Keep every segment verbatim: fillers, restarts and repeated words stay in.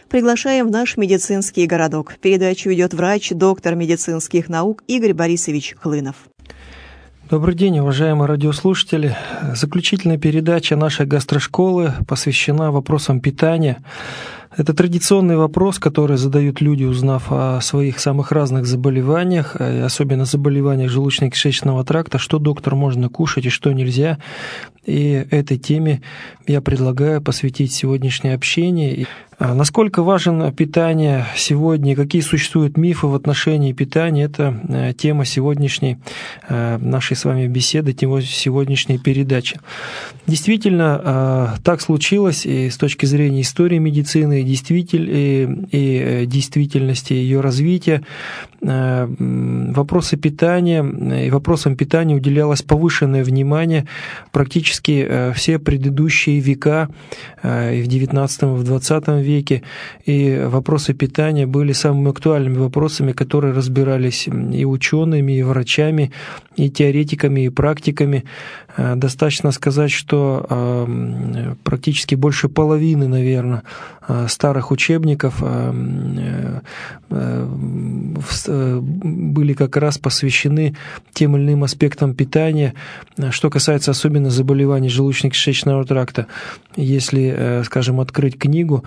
Приглашаем в наш медицинский городок. Передачу ведет врач, доктор медицинских наук Игорь Борисович Хлынов. Добрый день, уважаемые радиослушатели. Заключительная передача нашей гастрошколы посвящена вопросам питания. Это традиционный вопрос, который задают люди, узнав о своих самых разных заболеваниях, особенно заболеваниях желудочно-кишечного тракта, что, доктор, можно кушать и что нельзя. И этой теме я предлагаю посвятить сегодняшнее общение. Насколько важно питание сегодня, какие существуют мифы в отношении питания, это тема сегодняшней нашей с вами беседы, тема сегодняшней передачи. Действительно, так случилось и с точки зрения истории медицины, и, действитель, и, и действительности ее развития. Вопросы питания и вопросам питания уделялось повышенное внимание практически все предыдущие века, и в девятнадцатом, и в двадцатом веке, и вопросы питания были самыми актуальными вопросами, которые разбирались и учеными, и врачами, и теоретиками, и практиками. Достаточно сказать, что практически больше половины, наверное, старых учебников были как раз посвящены тем или иным аспектам питания. Что касается особенно заболеваний желудочно-кишечного тракта, если, скажем, открыть книгу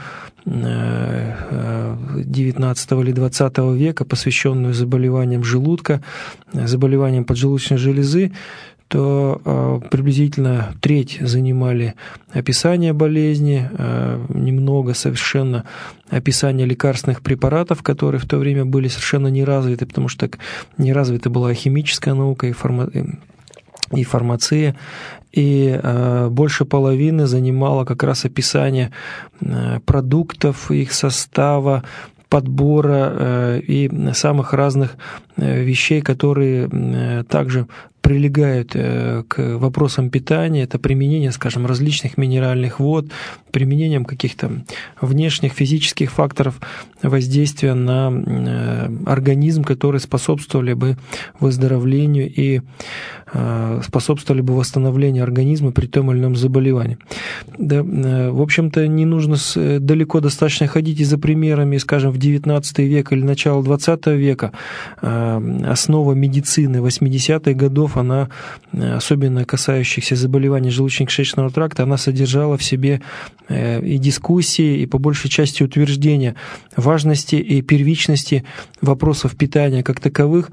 девятнадцатого или двадцатого века, посвященную заболеваниям желудка, заболеваниям поджелудочной железы, то э, приблизительно треть занимали описание болезни, э, немного совершенно описание лекарственных препаратов, которые в то время были совершенно не развиты, потому что не развита была химическая наука и, фарма... и фармация, и э, больше половины занимало как раз описание э, продуктов, их состава, подбора э, и самых разных э, вещей, которые э, также прилегают к вопросам питания, это применение, скажем, различных минеральных вод, применением каких-то внешних физических факторов воздействия на организм, которые способствовали бы выздоровлению и способствовали бы восстановлению организма при том или ином заболевании. Да, в общем-то, не нужно далеко достаточно ходить и за примерами, скажем, в девятнадцатый век или начало двадцатого века. Основа медицины восьмидесятых годов, она, особенно касающихся заболеваний желудочно-кишечного тракта, она содержала в себе и дискуссии, и по большей части утверждения важности и первичности вопросов питания как таковых.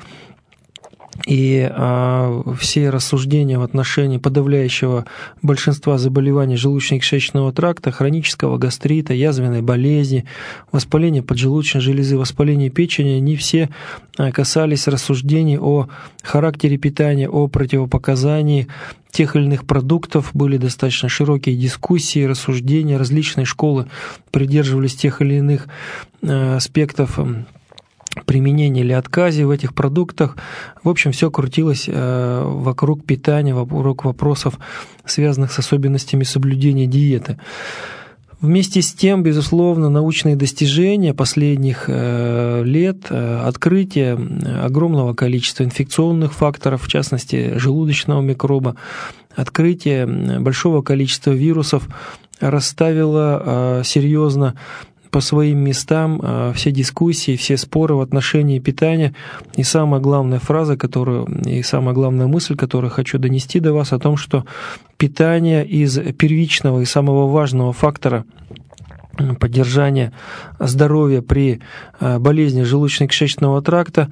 И а, все рассуждения в отношении подавляющего большинства заболеваний желудочно-кишечного тракта, хронического гастрита, язвенной болезни, воспаления поджелудочной железы, воспаления печени, они все касались рассуждений о характере питания, о противопоказании тех или иных продуктов, были достаточно широкие дискуссии, рассуждения, различные школы придерживались тех или иных аспектов применения или отказе в этих продуктах. В общем, все крутилось вокруг питания, вокруг вопросов, связанных с особенностями соблюдения диеты. Вместе с тем, безусловно, научные достижения последних лет, открытие огромного количества инфекционных факторов, в частности, желудочного микроба, открытие большого количества вирусов расставило серьезно по своим местам все дискуссии, все споры в отношении питания. И самая главная фраза, которую, и самая главная мысль, которую хочу донести до вас, о том, что питание из первичного и самого важного фактора поддержания здоровья при болезни желудочно-кишечного тракта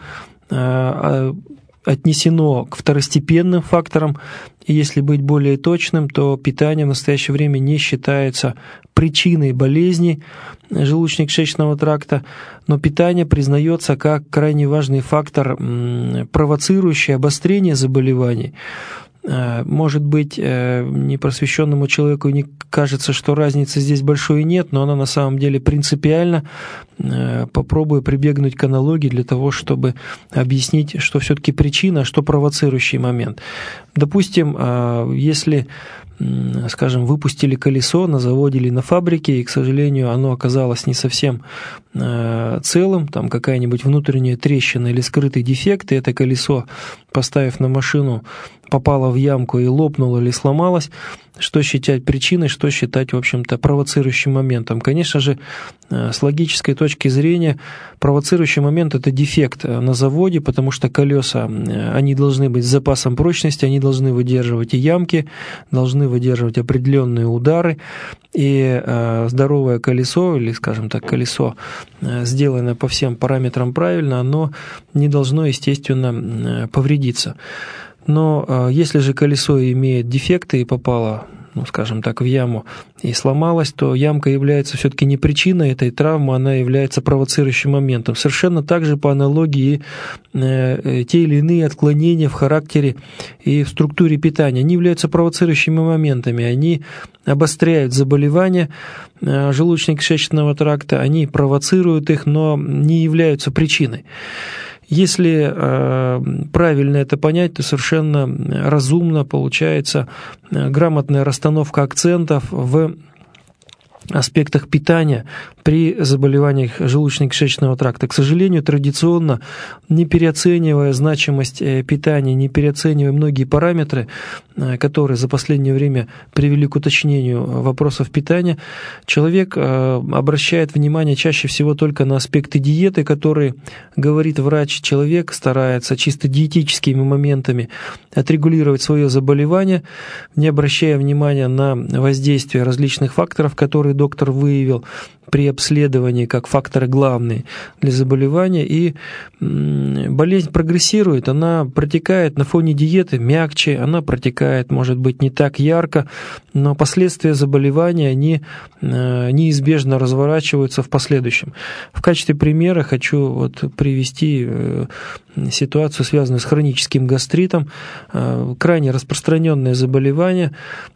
отнесено к второстепенным факторам, и если быть более точным, то питание в настоящее время не считается причиной болезни желудочно-кишечного тракта, но питание признается как крайне важный фактор, провоцирующий обострение заболеваний. Может быть, непросвещенному человеку не кажется, что разницы здесь большой нет, но она на самом деле принципиальна. Попробую прибегнуть к аналогии для того, чтобы объяснить, что все-таки причина, а что провоцирующий момент. Допустим, если, скажем, выпустили колесо на заводе или на фабрике, и, к сожалению, оно оказалось не совсем целым, там какая-нибудь внутренняя трещина или скрытый дефект, и это колесо, поставив на машину, попало в ямку и лопнуло или сломалось, что считать причиной, что считать, в общем-то, провоцирующим моментом. Конечно же, с логической точки зрения, провоцирующий момент – это дефект на заводе, потому что колеса, они должны быть с запасом прочности, они должны выдерживать и ямки, должны выдерживать определенные удары, и здоровое колесо, или, скажем так, колесо, сделанное по всем параметрам правильно, оно не должно, естественно, повредиться. Но если же колесо имеет дефекты и попало, ну, скажем так, в яму и сломалась, то ямка является все-таки не причиной этой травмы, она является провоцирующим моментом. Совершенно так же по аналогии э, те или иные отклонения в характере и в структуре питания, они являются провоцирующими моментами, они обостряют заболевания э, желудочно-кишечного тракта, они провоцируют их, но не являются причиной. Если э, правильно это понять, то совершенно разумно получается э, грамотная расстановка акцентов в аспектах питания при заболеваниях желудочно-кишечного тракта. К сожалению, традиционно, не переоценивая значимость питания, не переоценивая многие параметры, которые за последнее время привели к уточнению вопросов питания, человек обращает внимание чаще всего только на аспекты диеты, которые, говорит врач, человек старается чисто диетическими моментами отрегулировать свое заболевание, не обращая внимания на воздействие различных факторов, которые доктор выявил при обследовании как факторы главные для заболевания, и болезнь прогрессирует, она протекает на фоне диеты мягче, она протекает, может быть, не так ярко, но последствия заболевания, они неизбежно разворачиваются в последующем. В качестве примера хочу вот привести ситуацию, связанную с хроническим гастритом, крайне распространенное заболевание,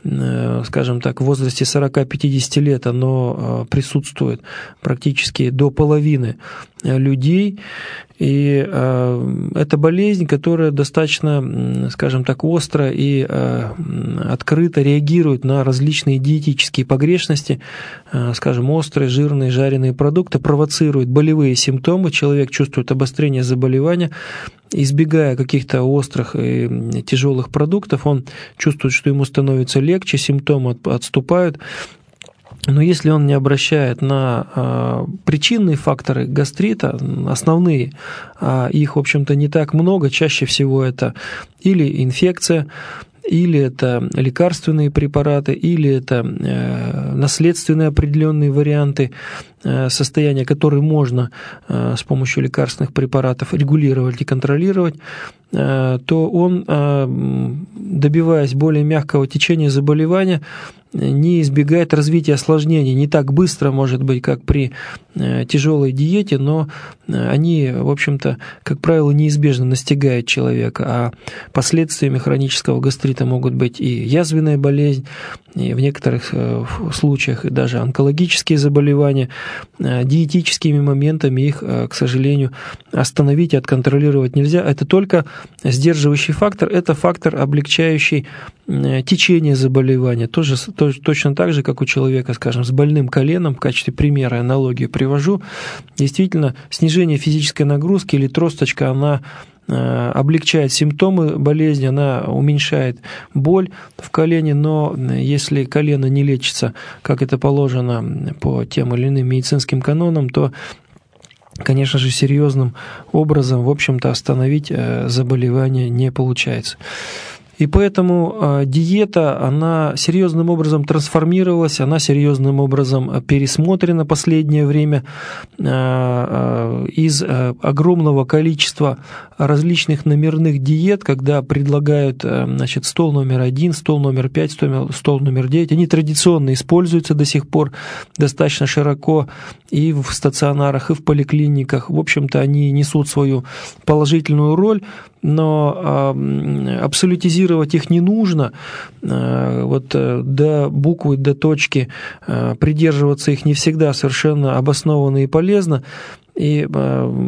скажем так, в возрасте сорок-пятьдесят лет оно присутствует практически до половины людей, и э, это болезнь, которая достаточно, скажем так, остро и э, открыто реагирует на различные диетические погрешности, э, скажем, острые, жирные, жареные продукты, провоцирует болевые симптомы, человек чувствует обострение заболевания, избегая каких-то острых и тяжелых продуктов, он чувствует, что ему становится легче, симптомы отступают. Но если он не обращает на э, причинные факторы гастрита, основные, а их, в общем-то, не так много, чаще всего это или инфекция, или это лекарственные препараты, или это э, наследственные определенные варианты э, состояния, которые можно э, с помощью лекарственных препаратов регулировать и контролировать, э, то он, э, добиваясь более мягкого течения заболевания, не избегает развития осложнений, не так быстро, может быть, как при э, тяжелой диете, но они, в общем-то, как правило, неизбежно настигают человека, а последствиями хронического гастрита могут быть и язвенная болезнь, и в некоторых э, случаях и даже онкологические заболевания. Э, диетическими моментами их, э, к сожалению, остановить и отконтролировать нельзя. Это только сдерживающий фактор, это фактор, облегчающий э, течение заболевания. Тоже точно так же, как у человека, скажем, с больным коленом, в качестве примера, аналогию привожу, действительно, снижение физической нагрузки или тросточка, она облегчает симптомы болезни, она уменьшает боль в колене, но если колено не лечится, как это положено по тем или иным медицинским канонам, то, конечно же, серьезным образом, в общем-то, остановить заболевание не получается. И поэтому э, диета, она серьезным образом трансформировалась, она серьезным образом пересмотрена в последнее время. Э, э, из э, огромного количества различных номерных диет, когда предлагают э, значит, стол номер один, стол номер пять, стол, стол номер девять, они традиционно используются до сих пор достаточно широко и в стационарах, и в поликлиниках. В общем-то, они несут свою положительную роль, но э, абсолютизировать их не нужно, э, вот э, до буквы, до точки э, придерживаться их не всегда совершенно обоснованно и полезно. И э,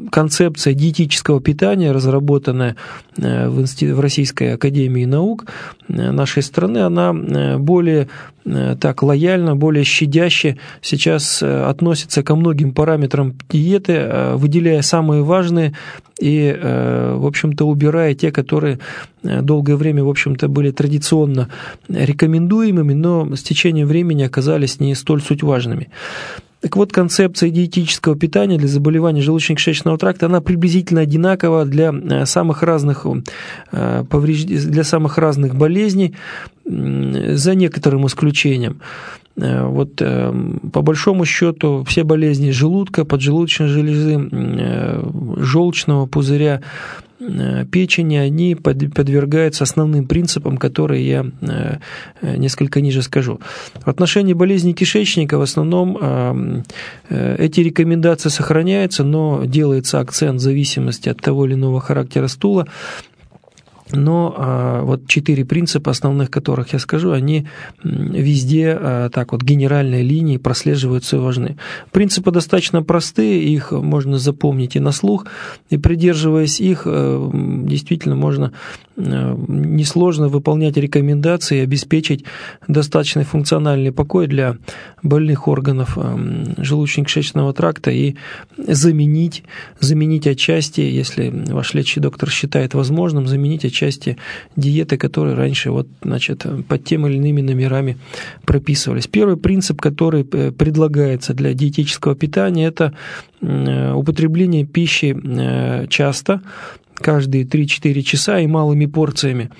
концепция диетического питания, разработанная в, институт, в Российской академии наук нашей страны, она более так лояльно, более щадяще сейчас относится ко многим параметрам диеты, выделяя самые важные и, в общем-то, убирая те, которые долгое время, в общем-то, были традиционно рекомендуемыми, но с течением времени оказались не столь суть важными. Так вот, концепция диетического питания для заболеваний желудочно-кишечного тракта, она приблизительно одинакова для самых разных, для самых разных болезней, за некоторым исключением. Вот по большому счету все болезни желудка, поджелудочной железы, желчного пузыря, печени, они подвергаются основным принципам, которые я несколько ниже скажу. В отношении болезней кишечника в основном эти рекомендации сохраняются, но делается акцент в зависимости от того или иного характера стула. Но а, вот четыре принципа основных, которых я скажу, они везде а, так вот генеральной линией прослеживаются и важны. Принципы достаточно простые, их можно запомнить и на слух, и придерживаясь их, а, действительно можно а, несложно выполнять рекомендации и обеспечить достаточный функциональный покой для больных органов а, желудочно-кишечного тракта и заменить, заменить отчасти, если ваш лечащий доктор считает возможным, заменить отчасти части диеты, которые раньше вот, значит, под тем или иными номерами прописывались. Первый принцип, который предлагается для диетического питания, это употребление пищи часто, каждые три-четыре часа и малыми порциями.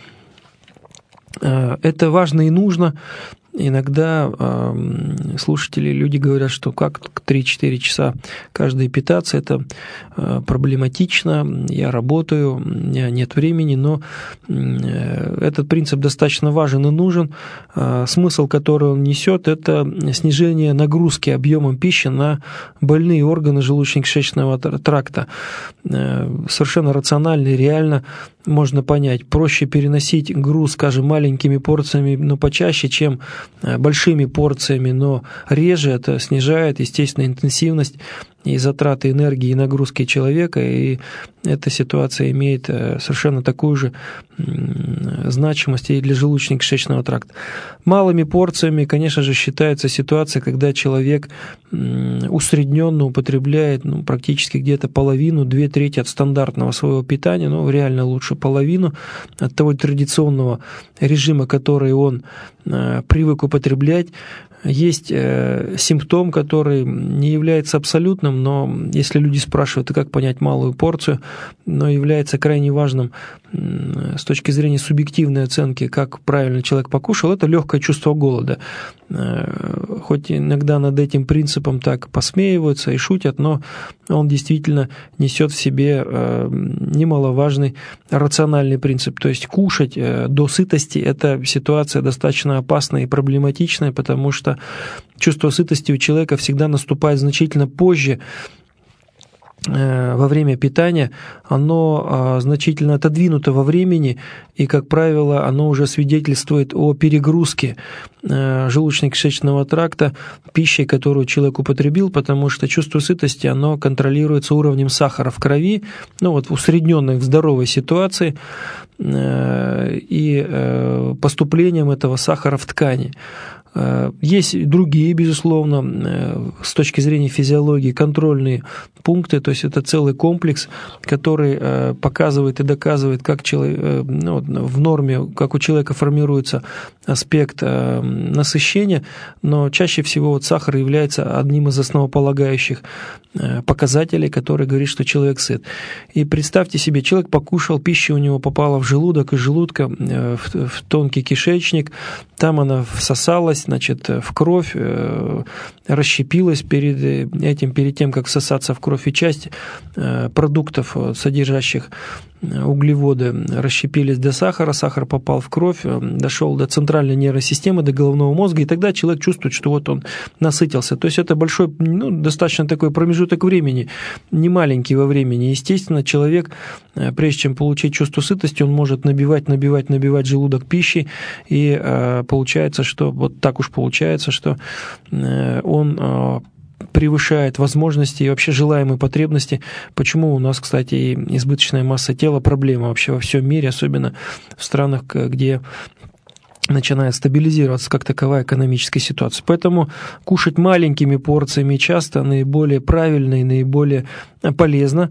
Это важно и нужно. Иногда э, слушатели, люди говорят, что как три-четыре часа каждый питаться, это э, проблематично, я работаю, у меня нет времени, но э, этот принцип достаточно важен и нужен. Э, смысл, который он несет, это снижение нагрузки объемом пищи на больные органы желудочно-кишечного тракта. Э, совершенно рационально и реально можно понять. Проще переносить груз, скажем, маленькими порциями, но почаще, чем большими порциями, но реже. Это снижает, естественно, интенсивность и затраты энергии и нагрузки человека, и эта ситуация имеет совершенно такую же значимость и для желудочно-кишечного тракта. Малыми порциями, конечно же, считается ситуация, когда человек усредненно употребляет ну, практически где-то половину, две трети от стандартного своего питания, ну, реально лучше половину от того традиционного режима, который он привык употреблять. Есть э, симптом, который не является абсолютным, но если люди спрашивают, а как понять малую порцию, но является крайне важным э, с точки зрения субъективной оценки, как правильно человек покушал, это легкое чувство голода. Э, хоть иногда над этим принципом так посмеиваются и шутят, но он действительно несет в себе э, немаловажный рациональный принцип. То есть кушать э, до сытости – это ситуация достаточно опасная и проблематичная, потому что чувство сытости у человека всегда наступает значительно позже во время питания, оно значительно отодвинуто во времени, и, как правило, оно уже свидетельствует о перегрузке желудочно-кишечного тракта пищей, которую человек употребил, потому что чувство сытости, оно контролируется уровнем сахара в крови, ну вот в усредненной, в здоровой ситуации, и поступлением этого сахара в ткани. Есть другие, безусловно, с точки зрения физиологии, контрольные пункты, то есть это целый комплекс, который показывает и доказывает, как человек, ну, в норме, как у человека формируется аспект насыщения, но чаще всего вот сахар является одним из основополагающих показателей, который говорит, что человек сыт. И представьте себе, человек покушал, пища у него попала в желудок, из желудка в, в тонкий кишечник, там она всосалась, значит, в кровь, расщепилась перед этим, перед тем, как всосаться в кровь, и часть продуктов, содержащих углеводы, расщепились до сахара, сахар попал в кровь, дошел до центральной нервной системы, до головного мозга, и тогда человек чувствует, что вот он насытился. То есть это большой, ну, достаточно такой промежуток времени, не маленький во времени. Естественно, человек, прежде чем получить чувство сытости, он может набивать, набивать, набивать желудок пищей, и получается, что вот так уж получается, что он превышает возможности и вообще желаемые потребности. Почему у нас, кстати, избыточная масса тела проблема вообще во всем мире, особенно в странах, где начинает стабилизироваться как таковая экономическая ситуация. Поэтому кушать маленькими порциями часто наиболее правильно и наиболее полезно.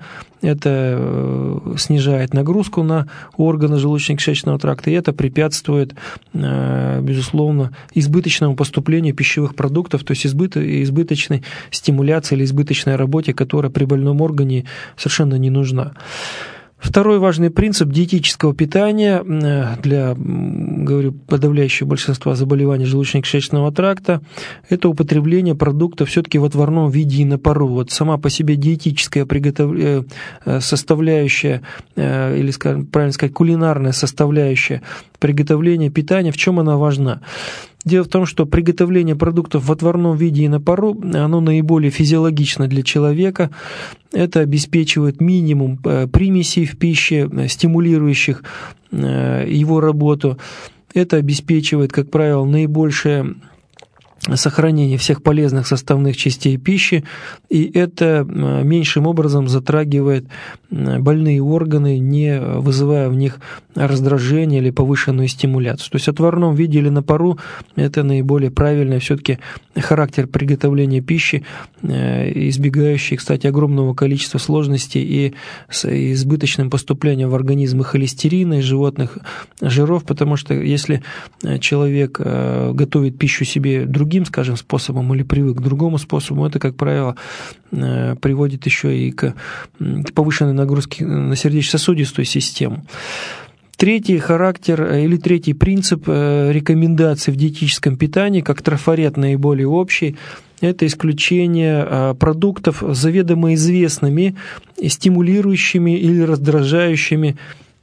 Это снижает нагрузку на органы желудочно-кишечного тракта, и это препятствует, безусловно, избыточному поступлению пищевых продуктов, то есть избыточной стимуляции или избыточной работе, которая при больном органе совершенно не нужна. Второй важный принцип диетического питания для, говорю, подавляющего большинства заболеваний желудочно-кишечного тракта – это употребление продуктов все-таки в отварном виде и на пару. Вот сама по себе диетическая приготовление, составляющая, или, скажем, правильно сказать, кулинарная составляющая приготовления питания, в чем она важна? Дело в том, что приготовление продуктов в отварном виде и на пару, оно наиболее физиологично для человека. Это обеспечивает минимум примесей в пище, стимулирующих его работу. Это обеспечивает, как правило, наибольшее сохранение всех полезных составных частей пищи, и это меньшим образом затрагивает больные органы, не вызывая в них раздражение или повышенную стимуляцию. То есть в отварном виде или на пару это наиболее правильный все-таки характер приготовления пищи, избегающий, кстати, огромного количества сложностей и с избыточным поступлением в организм и холестерина, и животных жиров, потому что если человек готовит пищу себе другим, скажем, способом или привык к другому способу, это, как правило, приводит еще и к повышенной нагрузке на сердечно-сосудистую систему. Третий характер или третий принцип рекомендаций в диетическом питании, как трафарет наиболее общий, это исключение продуктов заведомо известными, стимулирующими или раздражающими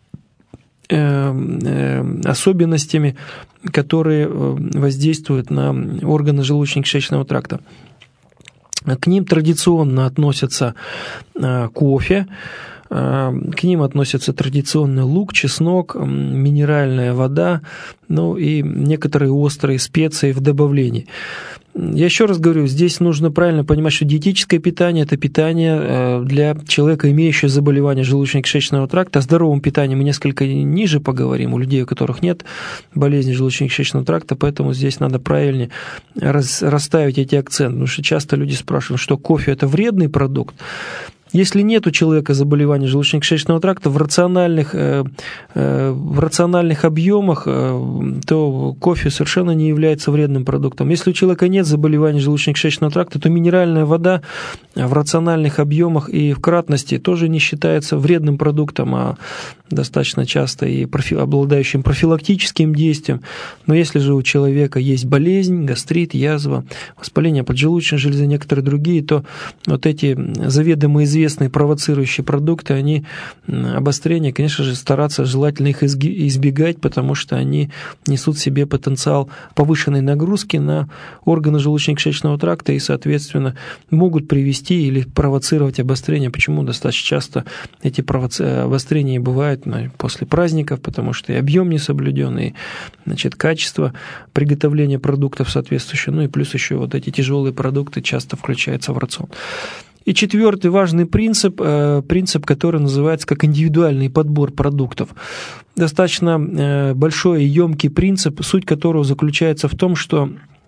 особенностями, которые воздействуют на органы желудочно-кишечного тракта. К ним традиционно относятся кофе, к ним относятся традиционно лук, чеснок, минеральная вода, ну и некоторые острые специи в добавлении. Я еще раз говорю, здесь нужно правильно понимать, что диетическое питание – это питание для человека, имеющего заболевание желудочно-кишечного тракта. О здоровом питании мы несколько ниже поговорим, у людей, у которых нет болезни желудочно-кишечного тракта, поэтому здесь надо правильнее расставить эти акценты, потому что часто люди спрашивают, что кофе – это вредный продукт. Если нет у человека заболевания желудочно-кишечного тракта в рациональных, э, э, в рациональных объемах, э, то кофе совершенно не является вредным продуктом. Если у человека нет заболевания желудочно-кишечного тракта, то минеральная вода в рациональных объемах и в кратности тоже не считается вредным продуктом, а достаточно часто и профи, обладающим профилактическим действием. Но если же у человека есть болезнь, гастрит, язва, воспаление поджелудочной железы, некоторые другие, то вот эти заведомо известные известные провоцирующие продукты, они обострение, конечно же, стараться желательно их избегать, потому что они несут в себе потенциал повышенной нагрузки на органы желудочно-кишечного тракта и, соответственно, могут привести или провоцировать обострение. Почему достаточно часто эти провоци... обострения бывают после праздников, потому что и объем не соблюден, и, значит, качество приготовления продуктов соответствующее, ну и плюс еще вот эти тяжелые продукты часто включаются в рацион. И четвертый важный принцип, принцип, который называется как индивидуальный подбор продуктов. Достаточно большой и емкий принцип, суть которого заключается в том, что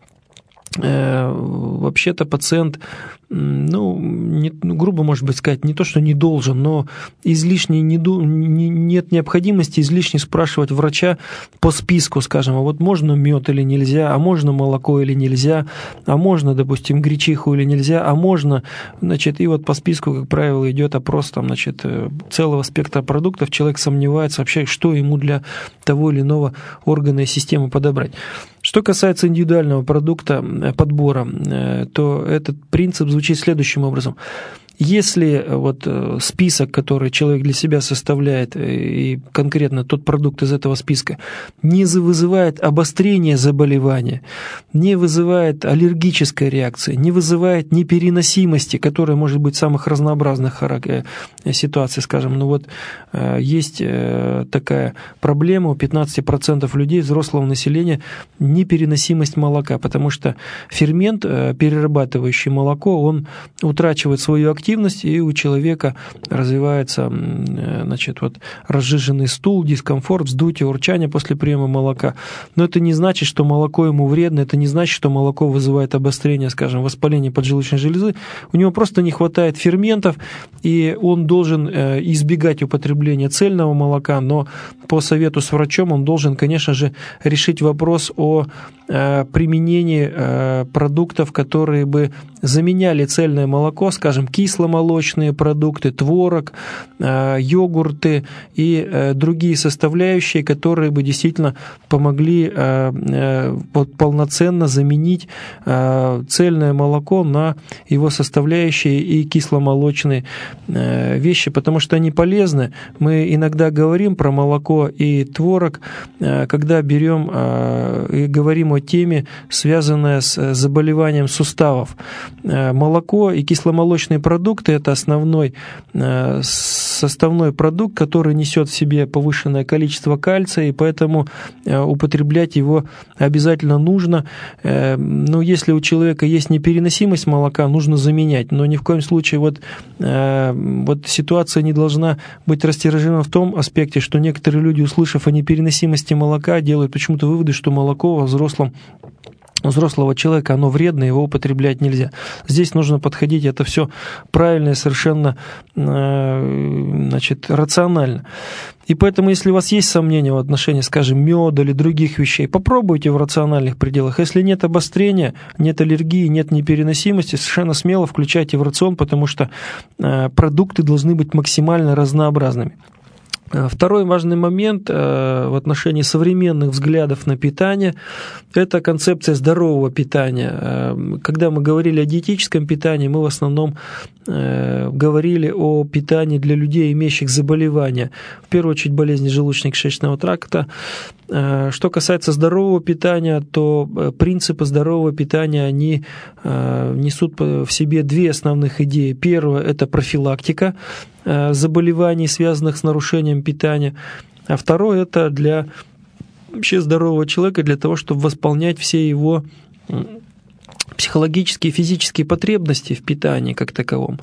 вообще-то пациент, ну, не, грубо, может быть, сказать, не то, что не должен, но излишне не, не, нет необходимости излишне спрашивать врача по списку, скажем, а вот можно мед или нельзя, а можно молоко или нельзя, а можно, допустим, гречиху или нельзя, а можно, значит, и вот по списку, как правило, идет опрос там, значит, целого спектра продуктов, человек сомневается вообще, что ему для того или иного органа и системы подобрать. Что касается индивидуального продукта, подбора, то этот принцип звучит следующим образом. Если вот список, который человек для себя составляет, и конкретно тот продукт из этого списка, не вызывает обострения заболевания, не вызывает аллергической реакции, не вызывает непереносимости, которая может быть в самых разнообразных ситуациях, скажем, ну вот есть такая проблема у пятнадцати процентов людей, взрослого населения, непереносимость молока, потому что фермент, перерабатывающий молоко, он утрачивает свою активность, и у человека развивается, значит, вот разжиженный стул, дискомфорт, вздутие, урчание после приема молока. Но это не значит, что молоко ему вредно, это не значит, что молоко вызывает обострение, скажем, воспаление поджелудочной железы. У него просто не хватает ферментов, и он должен избегать употребления цельного молока, но по совету с врачом он должен, конечно же, решить вопрос о применении продуктов, которые бы заменяли цельное молоко, скажем, кисломолочные продукты, творог, йогурты и другие составляющие, которые бы действительно помогли полноценно заменить цельное молоко на его составляющие и кисломолочные вещи, потому что они полезны. Мы иногда говорим про молоко и творог, когда берем и говорим о теме, связанной с заболеванием суставов. Молоко и кисломолочные продукты – это основной составной продукт, который несет в себе повышенное количество кальция, и поэтому употреблять его обязательно нужно. Но если у человека есть непереносимость молока, нужно заменять. Но ни в коем случае вот, вот ситуация не должна быть растиражирована в том аспекте, что некоторые люди, услышав о непереносимости молока, делают почему-то выводы, что молоко во взрослом у взрослого человека оно вредно, его употреблять нельзя. Здесь нужно подходить, это все правильно и совершенно, значит, рационально. И поэтому, если у вас есть сомнения в отношении, скажем, меда или других вещей, попробуйте в рациональных пределах. Если нет обострения, нет аллергии, нет непереносимости, совершенно смело включайте в рацион, потому что продукты должны быть максимально разнообразными. Второй важный момент в отношении современных взглядов на питание – это концепция здорового питания. Когда мы говорили о диетическом питании, мы в основном говорили о питании для людей, имеющих заболевания, в первую очередь болезни желудочно-кишечного тракта. Что касается здорового питания, то принципы здорового питания, они несут в себе две основных идеи. Первое – это профилактика заболеваний, связанных с нарушением питания. А второе – это для вообще здорового человека, для того, чтобы восполнять все его психологические и физические потребности в питании как таковом.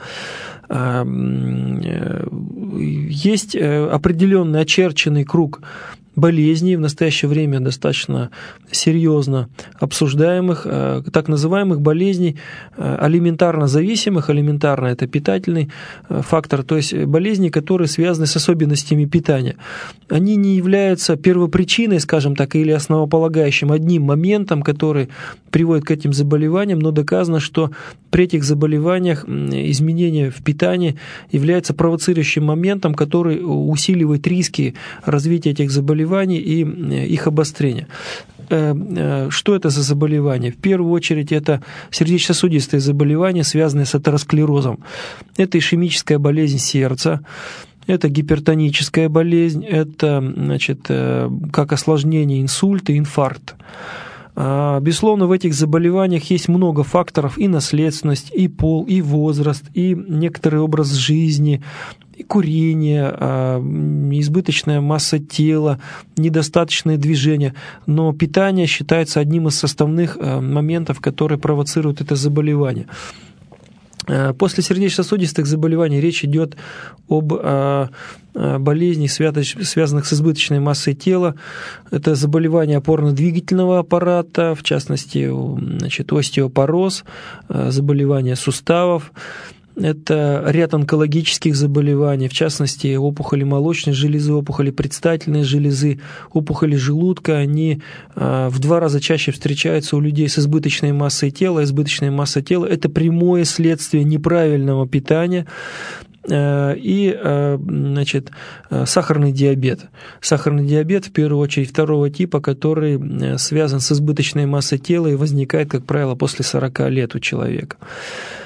Есть определенный очерченный круг болезней, в настоящее время достаточно серьезно обсуждаемых, так называемых болезней алиментарно зависимых. Алиментарно – это питательный фактор, то есть болезни, которые связаны с особенностями питания. Они не являются первопричиной, скажем так, или основополагающим одним моментом, который приводит к этим заболеваниям, но доказано, что при этих заболеваниях изменение в питании является провоцирующим моментом, который усиливает риски развития этих заболеваний и их обострения. Что это за заболевания? В первую очередь это сердечно-сосудистые заболевания, связанные с атеросклерозом. Это ишемическая болезнь сердца, это гипертоническая болезнь, это, значит, как осложнение инсульт и инфаркт. Безусловно, в этих заболеваниях есть много факторов: и наследственность, и пол, и возраст, и некоторый образ жизни, и курение, избыточная масса тела, недостаточное движение. Но питание считается одним из составных моментов, которые провоцируют это заболевание. После сердечно-сосудистых заболеваний речь идет об болезнях, связанных с избыточной массой тела. Это заболевания опорно-двигательного аппарата, в частности, значит, остеопороз, заболевания суставов. Это ряд онкологических заболеваний, в частности, опухоли молочной железы, опухоли предстательной железы, опухоли желудка. Они в два раза чаще встречаются у людей с избыточной массой тела. Избыточная масса тела – это прямое следствие неправильного питания. И, значит, сахарный диабет. Сахарный диабет, в первую очередь, второго типа, который связан с избыточной массой тела и возникает, как правило, после сорока лет у человека.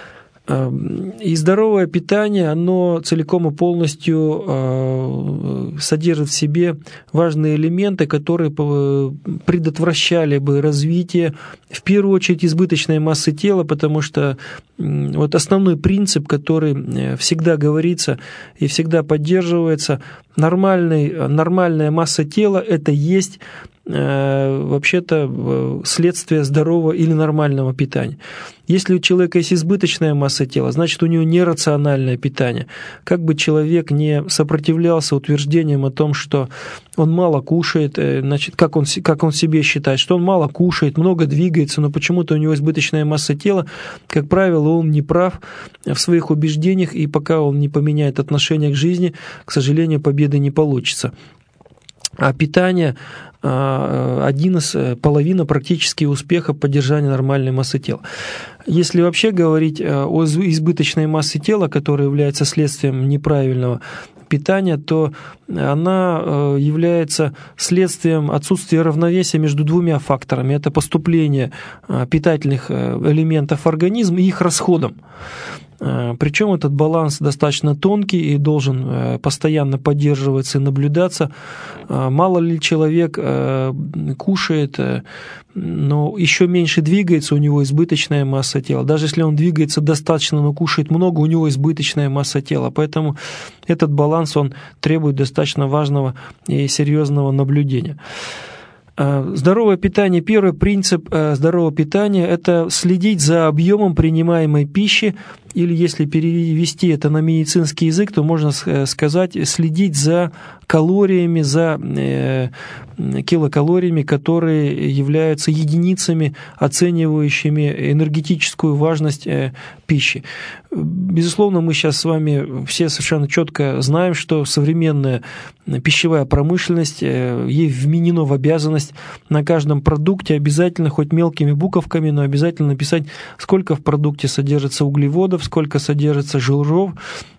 И здоровое питание, оно целиком и полностью содержит в себе важные элементы, которые предотвращали бы развитие, в первую очередь, избыточной массы тела, потому что вот основной принцип, который всегда говорится и всегда поддерживается, нормальный, нормальная масса тела – это есть вообще-то следствие здорового или нормального питания. Если у человека есть избыточная масса тела, значит, у него нерациональное питание. Как бы человек не сопротивлялся утверждениям о том, что он мало кушает, значит, как он, как он себе считает, что он мало кушает, много двигается, но почему-то у него избыточная масса тела, как правило, он не прав в своих убеждениях, и пока он не поменяет отношение к жизни, к сожалению, победы не получится. А питание один из половина практически успеха поддержания нормальной массы тела. Если вообще говорить о избыточной массе тела, которая является следствием неправильного питания, то она является следствием отсутствия равновесия между двумя факторами. Это поступление питательных элементов в организм и их расходом. Причем этот баланс достаточно тонкий и должен постоянно поддерживаться и наблюдаться. Мало ли человек кушает, но еще меньше двигается, у него избыточная масса тела. Даже если он двигается достаточно, но кушает много, у него избыточная масса тела. Поэтому этот баланс, он требует достаточно важного и серьезного наблюдения. Здоровое питание, первый принцип здорового питания – это следить за объемом принимаемой пищи, или если перевести это на медицинский язык, то можно сказать следить за калориями, за килокалориями, которые являются единицами, оценивающими энергетическую важность пищи. Безусловно, мы сейчас с вами все совершенно четко знаем, что современная пищевая промышленность, ей вменено в обязанность на каждом продукте обязательно, хоть мелкими буковками, но обязательно написать, сколько в продукте содержится углеводов, сколько содержится жиров,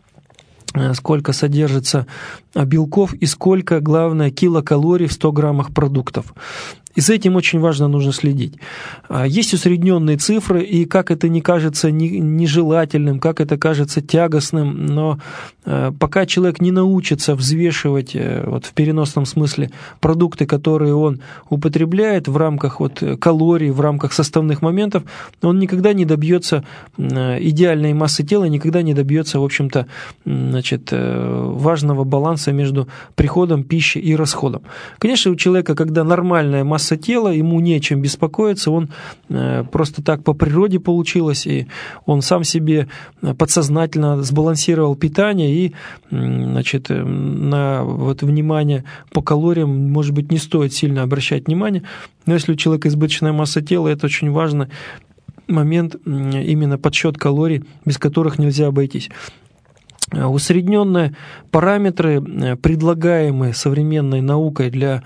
сколько содержится белков и сколько, главное, килокалорий в ста граммах продуктов. И за этим очень важно нужно следить. Есть усредненные цифры, и как это не кажется нежелательным, как это кажется тягостным, но пока человек не научится взвешивать вот, в переносном смысле продукты, которые он употребляет в рамках вот, калорий, в рамках составных моментов, он никогда не добьется идеальной массы тела, никогда не добьется, в общем-то, значит, важного баланса между приходом пищи и расходом. Конечно, у человека, когда нормальная масса тела, ему не о чем беспокоиться, он просто так по природе получилось, и он сам себе подсознательно сбалансировал питание, и значит, на вот внимание по калориям, может быть, не стоит сильно обращать внимание, но если у человека избыточная масса тела, это очень важный момент, именно подсчет калорий, без которых нельзя обойтись. Усредненные параметры, предлагаемые современной наукой для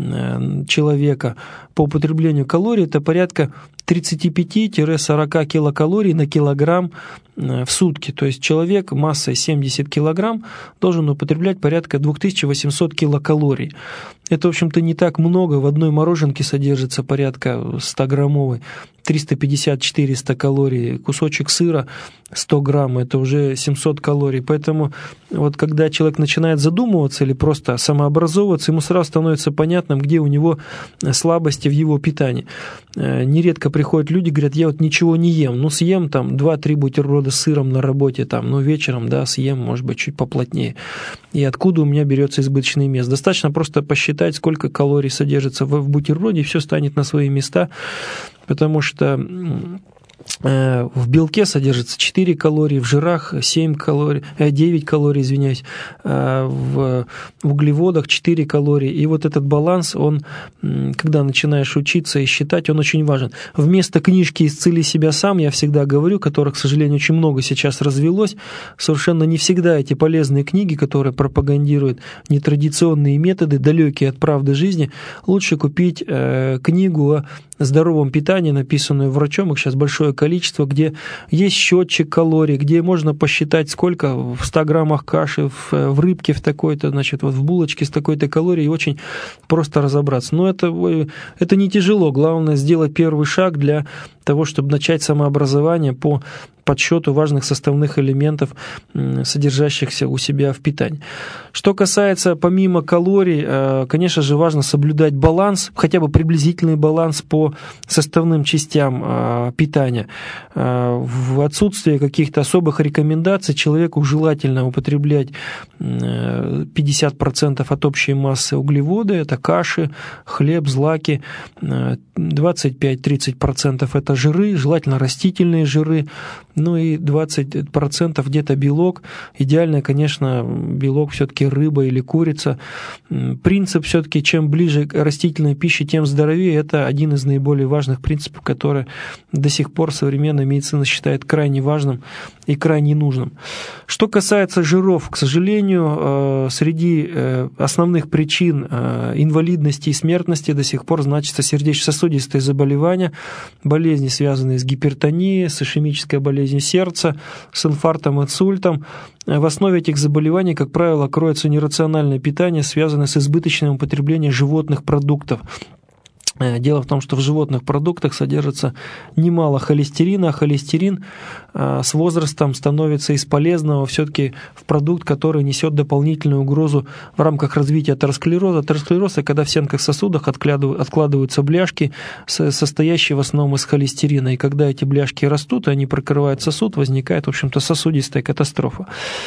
человека по употреблению калорий, это порядка тридцать пять - сорок килокалорий на килограмм в сутки. То есть человек массой семьдесят килограмм должен употреблять порядка две тысячи восемьсот килокалорий. Это, в общем-то, не так много. В одной мороженке содержится порядка ста граммовой, триста пятьдесят - четыреста калорий. Кусочек сыра сто грамм, это уже семьсот калорий. Поэтому вот когда человек начинает задумываться или просто самообразовываться, ему сразу становится понятным, где у него слабости в его питании. Нередко приходят люди, говорят, я вот ничего не ем, ну съем там два-три бутерброда с сыром на работе, там, ну вечером, да, съем, может быть, чуть поплотнее. И откуда у меня берется избыточный вес? Достаточно просто посчитать, сколько калорий содержится в бутерброде, и все станет на свои места, потому что в белке содержится четыре калории, в жирах семь калорий, девять калорий, извиняюсь, в углеводах четыре калории. И вот этот баланс, он, когда начинаешь учиться и считать, он очень важен. Вместо книжки «Исцели себя сам», я всегда говорю, которых, к сожалению, очень много сейчас развелось, совершенно не всегда эти полезные книги, которые пропагандируют нетрадиционные методы, далекие от правды жизни, лучше купить книгу о здоровом питании, написанную врачом, их сейчас большое количество, где есть счетчик калорий, где можно посчитать, сколько в ста граммах каши, в, в рыбке в такой-то, значит, вот в булочке с такой-то калорией, и очень просто разобраться. Но это, это не тяжело, главное сделать первый шаг для того, чтобы начать самообразование по подсчету важных составных элементов, содержащихся у себя в питании. Что касается помимо калорий, конечно же, важно соблюдать баланс, хотя бы приблизительный баланс по составным частям питания. В отсутствие каких-то особых рекомендаций человеку желательно употреблять пятьдесят процентов от общей массы углеводы, это каши, хлеб, злаки, двадцать пять - тридцать процентов это жиры, желательно растительные жиры, ну и двадцать процентов где-то белок. Идеально, конечно, белок все-таки рыба или курица. Принцип все-таки, чем ближе к растительной пище, тем здоровее. Это один из наиболее важных принципов, который до сих пор современная медицина считает крайне важным и крайне нужным. Что касается жиров, к сожалению, среди основных причин инвалидности и смертности до сих пор значатся сердечно-сосудистые заболевания, болезни, связанные с гипертонией, с ишемической болезнью сердца, с инфарктом, инсультом. В основе этих заболеваний, как правило, кроется нерациональное питание, связанное с избыточным употреблением животных продуктов. Дело в том, что в животных продуктах содержится немало холестерина, а холестерин с возрастом становится из полезного все-таки в продукт, который несет дополнительную угрозу в рамках развития атеросклероза. Атеросклероз – это когда в стенках сосудов откладываются бляшки, состоящие в основном из холестерина. И когда эти бляшки растут, они прокрывают сосуд, возникает, в общем-то, сосудистая катастрофа.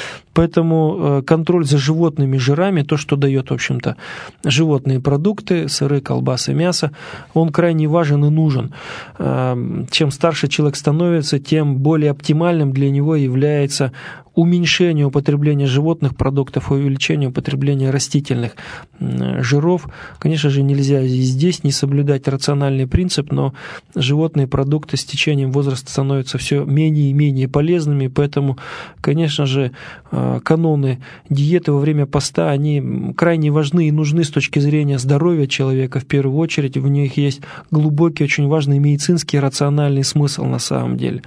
Поэтому контроль за животными жирами, то, что дает, в общем-то, животные продукты, сыры, колбасы, мясо, он крайне важен и нужен. Чем старше человек становится, тем более оптимальным для него является уменьшение употребления животных продуктов и увеличение употребления растительных жиров. Конечно же, нельзя и здесь не соблюдать рациональный принцип, но животные продукты с течением возраста становятся все менее и менее полезными, поэтому, конечно же, каноны диеты во время поста, они крайне важны и нужны с точки зрения здоровья человека в первую очередь. В них есть глубокий, очень важный медицинский рациональный смысл на самом деле.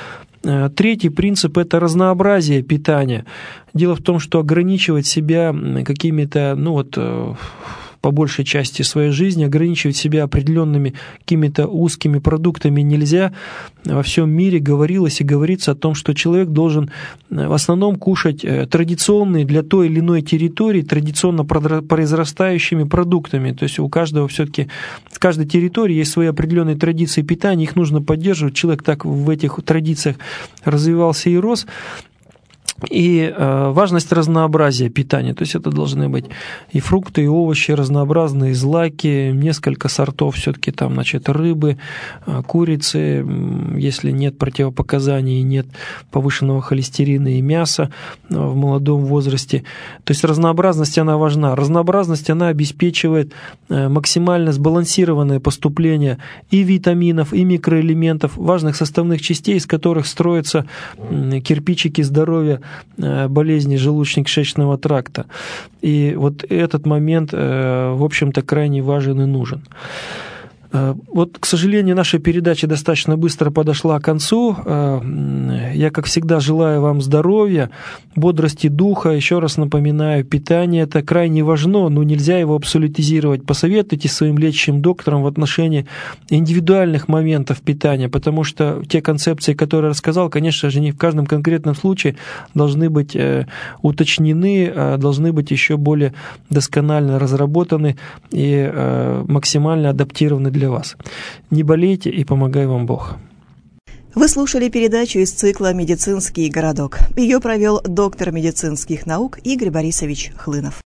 Третий принцип – это разнообразие питания. Дело в том, что ограничивать себя какими-то, ну вот, по большей части своей жизни, ограничивать себя определенными какими-то узкими продуктами нельзя. Во всем мире говорилось и говорится о том, что человек должен в основном кушать традиционные для той или иной территории, традиционно произрастающими продуктами. То есть у каждого все-таки, в каждой территории есть свои определенные традиции питания, их нужно поддерживать. Человек так в этих традициях развивался и рос. И э, важность разнообразия питания, то есть это должны быть и фрукты, и овощи разнообразные, и злаки, несколько сортов все-таки там, значит, рыбы, э, курицы, если нет противопоказаний, нет повышенного холестерина и мяса э, в молодом возрасте. То есть разнообразность, она важна. Разнообразность, она обеспечивает э, максимально сбалансированное поступление и витаминов, и микроэлементов, важных составных частей, из которых строятся э, кирпичики здоровья, болезни желудочно-кишечного тракта. И вот этот момент, в общем-то, крайне важен и нужен. Вот, к сожалению, наша передача достаточно быстро подошла к концу. Я, как всегда, желаю вам здоровья, бодрости духа. Еще раз напоминаю, питание – это крайне важно, но нельзя его абсолютизировать. Посоветуйте своим лечащим докторам в отношении индивидуальных моментов питания, потому что те концепции, которые я рассказал, конечно же, не в каждом конкретном случае должны быть уточнены, должны быть еще более досконально разработаны и максимально адаптированы для вас. Не болейте, и помогай вам Бог. Вы слушали передачу из цикла «Медицинский городок». Ее провел доктор медицинских наук Игорь Борисович Хлынов.